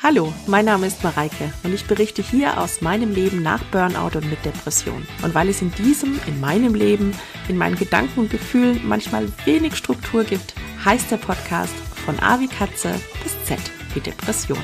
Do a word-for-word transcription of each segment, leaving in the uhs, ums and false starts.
Hallo, mein Name ist Mareike und ich berichte hier aus meinem Leben nach Burnout und mit Depression. Und weil es in diesem, in meinem Leben, in meinen Gedanken und Gefühlen manchmal wenig Struktur gibt, heißt der Podcast von A wie Katze bis Z wie Depression.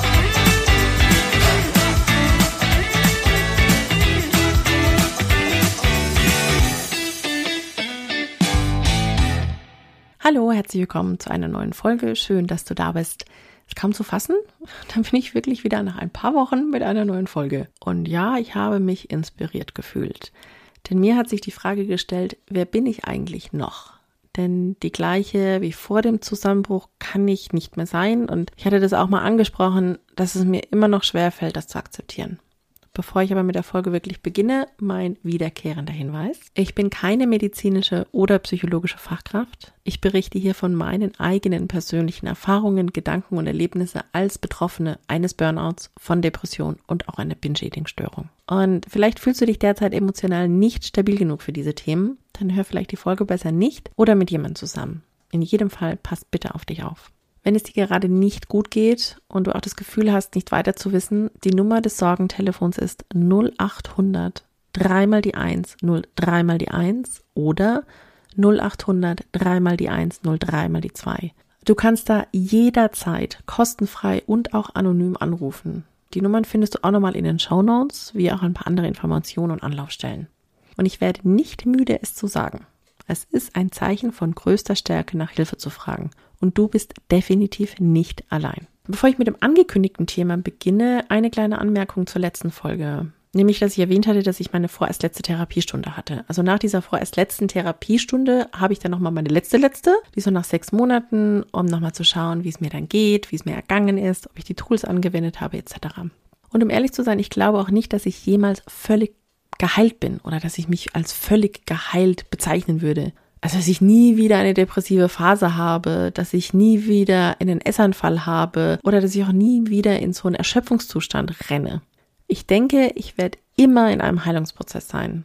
Hallo, herzlich willkommen zu einer neuen Folge. Schön, dass du da bist. Es kaum zu fassen, dann bin ich wirklich wieder nach ein paar Wochen mit einer neuen Folge. Und ja, ich habe mich inspiriert gefühlt. Denn mir hat sich die Frage gestellt, wer bin ich eigentlich noch? Denn die gleiche wie vor dem Zusammenbruch kann ich nicht mehr sein. Und ich hatte das auch mal angesprochen, dass es mir immer noch schwerfällt, das zu akzeptieren. Bevor ich aber mit der Folge wirklich beginne, mein wiederkehrender Hinweis. Ich bin keine medizinische oder psychologische Fachkraft. Ich berichte hier von meinen eigenen persönlichen Erfahrungen, Gedanken und Erlebnisse als Betroffene eines Burnouts, von Depression und auch einer Binge-Eating-Störung. Und vielleicht fühlst du dich derzeit emotional nicht stabil genug für diese Themen, dann hör vielleicht die Folge besser nicht oder mit jemandem zusammen. In jedem Fall passt bitte auf dich auf. Wenn es dir gerade nicht gut geht und du auch das Gefühl hast, nicht weiter zu wissen, die Nummer des Sorgentelefons ist null acht hundert dreimal die eins null dreimal die eins oder null acht hundert dreimal die eins null dreimal die zwei. Du kannst da jederzeit kostenfrei und auch anonym anrufen. Die Nummern findest du auch nochmal in den Shownotes, wie auch ein paar andere Informationen und Anlaufstellen. Und ich werde nicht müde, es zu sagen. Es ist ein Zeichen von größter Stärke, nach Hilfe zu fragen. Und du bist definitiv nicht allein. Bevor ich mit dem angekündigten Thema beginne, eine kleine Anmerkung zur letzten Folge. Nämlich, dass ich erwähnt hatte, dass ich meine vorerst letzte Therapiestunde hatte. Also nach dieser vorerst letzten Therapiestunde habe ich dann nochmal meine letzte letzte, die so nach sechs Monaten, um nochmal zu schauen, wie es mir dann geht, wie es mir ergangen ist, ob ich die Tools angewendet habe et cetera. Und um ehrlich zu sein, ich glaube auch nicht, dass ich jemals völlig geheilt bin oder dass ich mich als völlig geheilt bezeichnen würde. Also, dass ich nie wieder eine depressive Phase habe, dass ich nie wieder einen Essanfall habe oder dass ich auch nie wieder in so einen Erschöpfungszustand renne. Ich denke, ich werde immer in einem Heilungsprozess sein.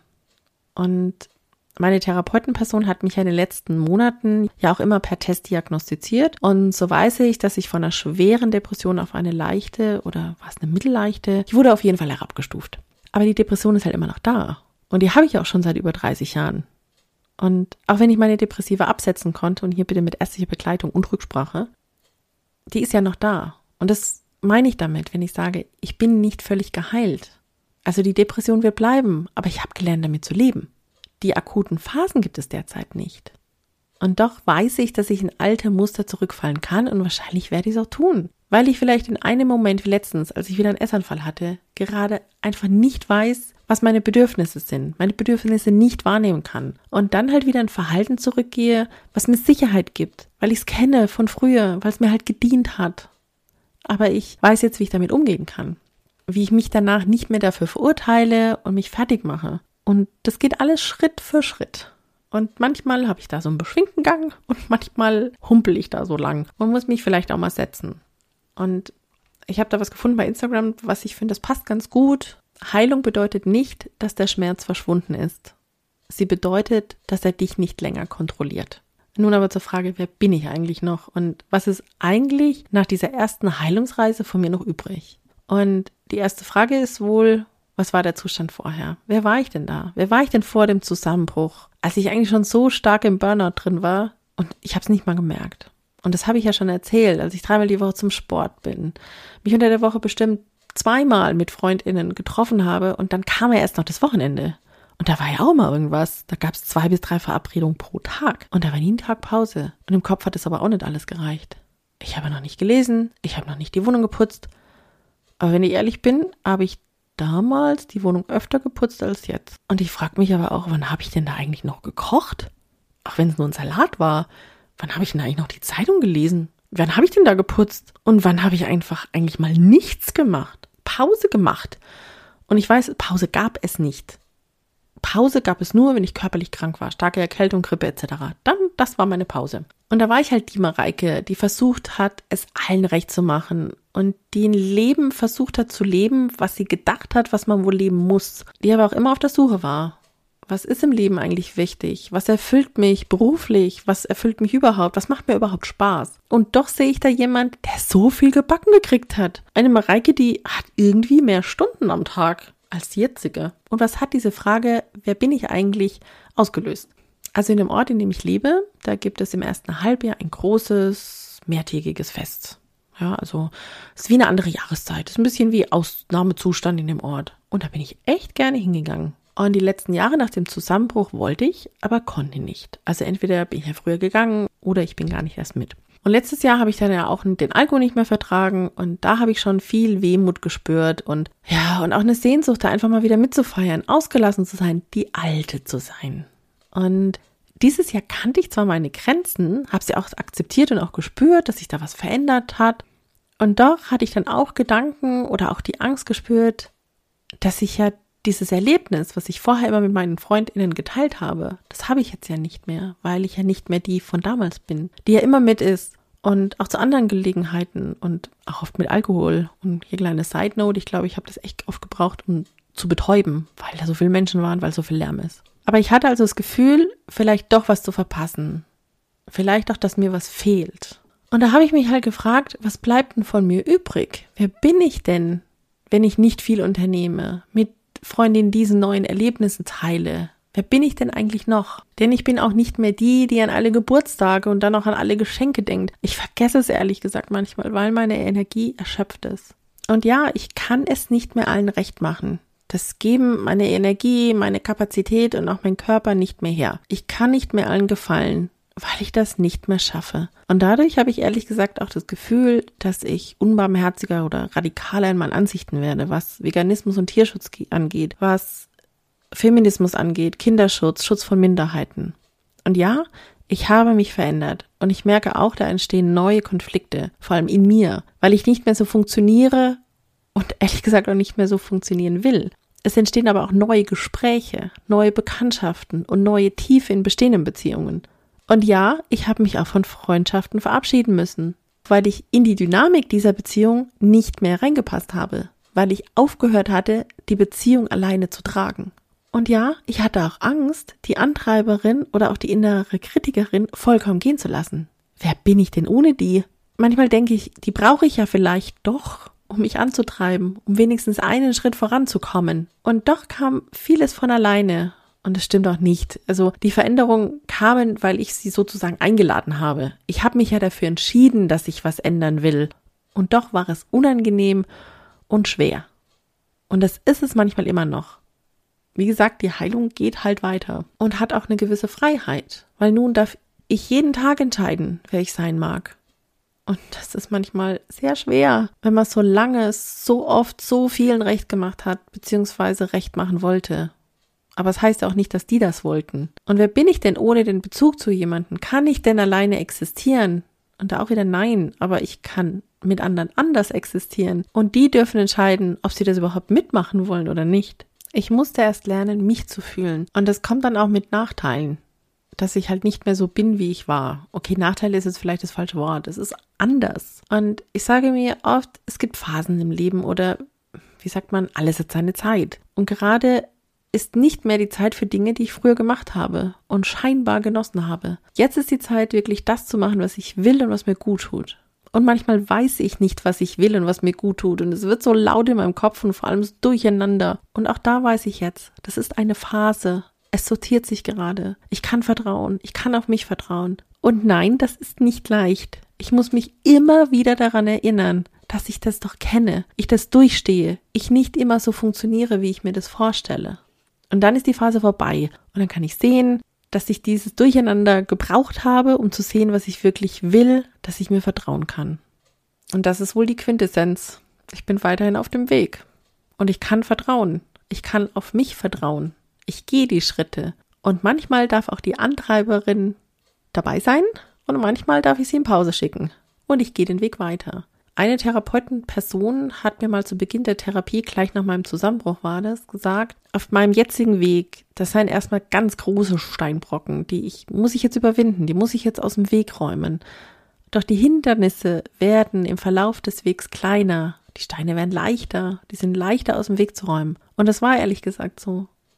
Und meine Therapeutenperson hat mich ja in den letzten Monaten ja auch immer per Test diagnostiziert. Und so weiß ich, dass ich von einer schweren Depression auf eine leichte oder war es eine mittelleichte, ich wurde auf jeden Fall herabgestuft. Aber die Depression ist halt immer noch da. Und die habe ich auch schon seit über dreißig Jahren. Und auch wenn ich meine Depressive absetzen konnte, und hier bitte mit ärztlicher Begleitung und Rücksprache, die ist ja noch da. Und das meine ich damit, wenn ich sage, ich bin nicht völlig geheilt. Also die Depression wird bleiben, aber ich habe gelernt, damit zu leben. Die akuten Phasen gibt es derzeit nicht. Und doch weiß ich, dass ich in alte Muster zurückfallen kann und wahrscheinlich werde ich es auch tun. Weil ich vielleicht in einem Moment wie letztens, als ich wieder einen Essanfall hatte, gerade einfach nicht weiß, was meine Bedürfnisse sind, meine Bedürfnisse nicht wahrnehmen kann und dann halt wieder ein Verhalten zurückgehe, was mir Sicherheit gibt, weil ich es kenne von früher, weil es mir halt gedient hat. Aber ich weiß jetzt, wie ich damit umgehen kann, wie ich mich danach nicht mehr dafür verurteile und mich fertig mache. Und das geht alles Schritt für Schritt. Und manchmal habe ich da so einen beschwingten Gang und manchmal humpel ich da so lang und muss mich vielleicht auch mal setzen. Und ich habe da was gefunden bei Instagram, was ich finde, das passt ganz gut. Heilung bedeutet nicht, dass der Schmerz verschwunden ist. Sie bedeutet, dass er dich nicht länger kontrolliert. Nun aber zur Frage, wer bin ich eigentlich noch? Und was ist eigentlich nach dieser ersten Heilungsreise von mir noch übrig? Und die erste Frage ist wohl, was war der Zustand vorher? Wer war ich denn da? Wer war ich denn vor dem Zusammenbruch? Als ich eigentlich schon so stark im Burnout drin war und ich habe es nicht mal gemerkt. Und das habe ich ja schon erzählt, als ich dreimal die Woche zum Sport bin, mich unter der Woche bestimmt zweimal mit FreundInnen getroffen habe und dann kam ja erst noch das Wochenende. Und da war ja auch mal irgendwas. Da gab es zwei bis drei Verabredungen pro Tag. Und da war nie ein Tag Pause. Und im Kopf hat es aber auch nicht alles gereicht. Ich habe noch nicht gelesen, ich habe noch nicht die Wohnung geputzt. Aber wenn ich ehrlich bin, habe ich damals die Wohnung öfter geputzt als jetzt. Und ich frage mich aber auch, wann habe ich denn da eigentlich noch gekocht? Auch wenn es nur ein Salat war. Wann habe ich denn eigentlich noch die Zeitung gelesen? Wann habe ich denn da geputzt? Und wann habe ich einfach eigentlich mal nichts gemacht? Pause gemacht. Und ich weiß, Pause gab es nicht. Pause gab es nur, wenn ich körperlich krank war. Starke Erkältung, Grippe et cetera. Dann, das war meine Pause. Und da war ich halt die Mareike, die versucht hat, es allen recht zu machen. Und die ein Leben versucht hat zu leben, was sie gedacht hat, was man wohl leben muss. Die aber auch immer auf der Suche war. Was ist im Leben eigentlich wichtig? Was erfüllt mich beruflich? Was erfüllt mich überhaupt? Was macht mir überhaupt Spaß? Und doch sehe ich da jemand, der so viel gebacken gekriegt hat. Eine Mareike, die hat irgendwie mehr Stunden am Tag als die jetzige. Und was hat diese Frage, wer bin ich eigentlich, ausgelöst? Also in dem Ort, in dem ich lebe, da gibt es im ersten Halbjahr ein großes, mehrtägiges Fest. Ja, also es ist wie eine andere Jahreszeit. Es ist ein bisschen wie Ausnahmezustand in dem Ort. Und da bin ich echt gerne hingegangen. Und die letzten Jahre nach dem Zusammenbruch wollte ich, aber konnte nicht. Also entweder bin ich ja früher gegangen oder ich bin gar nicht erst mit. Und letztes Jahr habe ich dann ja auch den Alkohol nicht mehr vertragen und da habe ich schon viel Wehmut gespürt und ja, und auch eine Sehnsucht, da einfach mal wieder mitzufeiern, ausgelassen zu sein, die Alte zu sein. Und dieses Jahr kannte ich zwar meine Grenzen, habe sie auch akzeptiert und auch gespürt, dass sich da was verändert hat. Und doch hatte ich dann auch Gedanken oder auch die Angst gespürt, dass ich ja dieses Erlebnis, was ich vorher immer mit meinen FreundInnen geteilt habe, das habe ich jetzt ja nicht mehr, weil ich ja nicht mehr die von damals bin, die ja immer mit ist und auch zu anderen Gelegenheiten und auch oft mit Alkohol. Und hier kleine Side Note, ich glaube, ich habe das echt oft gebraucht, um zu betäuben, weil da so viele Menschen waren, weil so viel Lärm ist. Aber ich hatte also das Gefühl, vielleicht doch was zu verpassen. Vielleicht auch, dass mir was fehlt. Und da habe ich mich halt gefragt, was bleibt denn von mir übrig? Wer bin ich denn, wenn ich nicht viel unternehme, mit Freundinnen diese neuen Erlebnisse teile? Wer bin ich denn eigentlich noch? Denn ich bin auch nicht mehr die, die an alle Geburtstage und dann auch an alle Geschenke denkt. Ich vergesse es ehrlich gesagt manchmal, weil meine Energie erschöpft ist. Und ja, ich kann es nicht mehr allen recht machen. Das geben meine Energie, meine Kapazität und auch mein Körper nicht mehr her. Ich kann nicht mehr allen gefallen, weil ich das nicht mehr schaffe. Und dadurch habe ich ehrlich gesagt auch das Gefühl, dass ich unbarmherziger oder radikaler in meinen Ansichten werde, was Veganismus und Tierschutz angeht, was Feminismus angeht, Kinderschutz, Schutz von Minderheiten. Und ja, ich habe mich verändert und ich merke auch, da entstehen neue Konflikte, vor allem in mir, weil ich nicht mehr so funktioniere und ehrlich gesagt auch nicht mehr so funktionieren will. Es entstehen aber auch neue Gespräche, neue Bekanntschaften und neue Tiefe in bestehenden Beziehungen. Und ja, ich habe mich auch von Freundschaften verabschieden müssen, weil ich in die Dynamik dieser Beziehung nicht mehr reingepasst habe, weil ich aufgehört hatte, die Beziehung alleine zu tragen. Und ja, ich hatte auch Angst, die Antreiberin oder auch die innere Kritikerin vollkommen gehen zu lassen. Wer bin ich denn ohne die? Manchmal denke ich, die brauche ich ja vielleicht doch, um mich anzutreiben, um wenigstens einen Schritt voranzukommen. Und doch kam vieles von alleine. Und das stimmt auch nicht. Also die Veränderungen kamen, weil ich sie sozusagen eingeladen habe. Ich habe mich ja dafür entschieden, dass ich was ändern will. Und doch war es unangenehm und schwer. Und das ist es manchmal immer noch. Wie gesagt, die Heilung geht halt weiter und hat auch eine gewisse Freiheit. Weil nun darf ich jeden Tag entscheiden, wer ich sein mag. Und das ist manchmal sehr schwer, wenn man so lange, so oft, so vielen recht gemacht hat, beziehungsweise recht machen wollte. Aber es heißt auch nicht, dass die das wollten. Und wer bin ich denn ohne den Bezug zu jemandem? Kann ich denn alleine existieren? Und da auch wieder nein, aber ich kann mit anderen anders existieren. Und die dürfen entscheiden, ob sie das überhaupt mitmachen wollen oder nicht. Ich musste erst lernen, mich zu fühlen. Und das kommt dann auch mit Nachteilen, dass ich halt nicht mehr so bin, wie ich war. Okay, Nachteile ist jetzt vielleicht das falsche Wort. Es ist anders. Und ich sage mir oft, es gibt Phasen im Leben oder, wie sagt man, alles hat seine Zeit. Und gerade ist nicht mehr die Zeit für Dinge, die ich früher gemacht habe und scheinbar genossen habe. Jetzt ist die Zeit, wirklich das zu machen, was ich will und was mir gut tut. Und manchmal weiß ich nicht, was ich will und was mir gut tut. Und es wird so laut in meinem Kopf und vor allem so durcheinander. Und auch da weiß ich jetzt, das ist eine Phase. Es sortiert sich gerade. Ich kann vertrauen. Ich kann auf mich vertrauen. Und nein, das ist nicht leicht. Ich muss mich immer wieder daran erinnern, dass ich das doch kenne. Ich das durchstehe. Ich nicht immer so funktioniere, wie ich mir das vorstelle. Und dann ist die Phase vorbei. Und dann kann ich sehen, dass ich dieses Durcheinander gebraucht habe, um zu sehen, was ich wirklich will, dass ich mir vertrauen kann. Und das ist wohl die Quintessenz. Ich bin weiterhin auf dem Weg. Und ich kann vertrauen. Ich kann auf mich vertrauen. Ich gehe die Schritte. Und manchmal darf auch die Antreiberin dabei sein und manchmal darf ich sie in Pause schicken. Und ich gehe den Weg weiter. Eine Therapeutenperson hat mir mal zu Beginn der Therapie, gleich nach meinem Zusammenbruch war das, gesagt, auf meinem jetzigen Weg, das seien erstmal ganz große Steinbrocken, die ich, muss ich jetzt überwinden, die muss ich jetzt aus dem Weg räumen. Doch die Hindernisse werden im Verlauf des Wegs kleiner, die Steine werden leichter, die sind leichter aus dem Weg zu räumen. Und das war ehrlich gesagt so.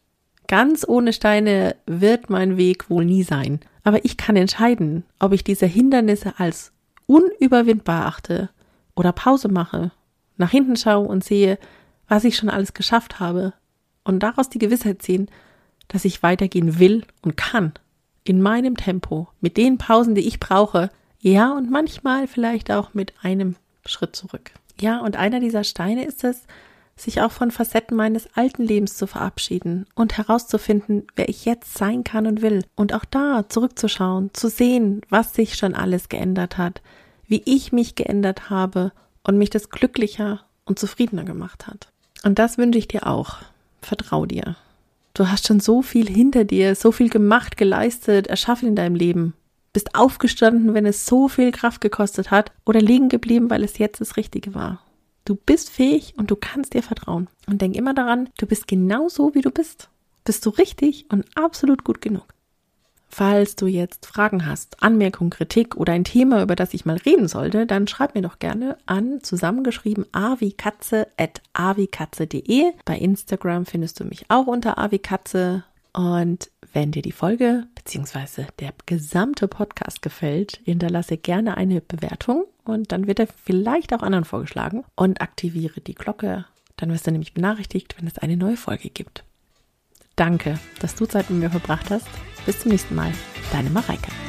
Ganz ohne Steine wird mein Weg wohl nie sein. Aber ich kann entscheiden, ob ich diese Hindernisse als unüberwindbar achte oder Pause mache, nach hinten schaue und sehe, was ich schon alles geschafft habe und daraus die Gewissheit ziehen, dass ich weitergehen will und kann, in meinem Tempo, mit den Pausen, die ich brauche, ja und manchmal vielleicht auch mit einem Schritt zurück. Ja, und einer dieser Steine ist es, sich auch von Facetten meines alten Lebens zu verabschieden und herauszufinden, wer ich jetzt sein kann und will. Und auch da zurückzuschauen, zu sehen, was sich schon alles geändert hat, wie ich mich geändert habe und mich das glücklicher und zufriedener gemacht hat. Und das wünsche ich dir auch. Vertrau dir. Du hast schon so viel hinter dir, so viel gemacht, geleistet, erschaffen in deinem Leben. Bist aufgestanden, wenn es so viel Kraft gekostet hat, oder liegen geblieben, weil es jetzt das Richtige war. Du bist fähig und du kannst dir vertrauen. Und denk immer daran, du bist genau so, wie du bist. Bist du richtig und absolut gut genug. Falls du jetzt Fragen hast, Anmerkungen, Kritik oder ein Thema, über das ich mal reden sollte, dann schreib mir doch gerne an, zusammengeschrieben a wie Katze at a wie katze punkt de. Bei Instagram findest du mich auch unter a wie Katze. Und wenn dir die Folge bzw. der gesamte Podcast gefällt, hinterlasse gerne eine Bewertung und dann wird er vielleicht auch anderen vorgeschlagen und aktiviere die Glocke. Dann wirst du nämlich benachrichtigt, wenn es eine neue Folge gibt. Danke, dass du Zeit mit mir verbracht hast. Bis zum nächsten Mal. Deine Mareike.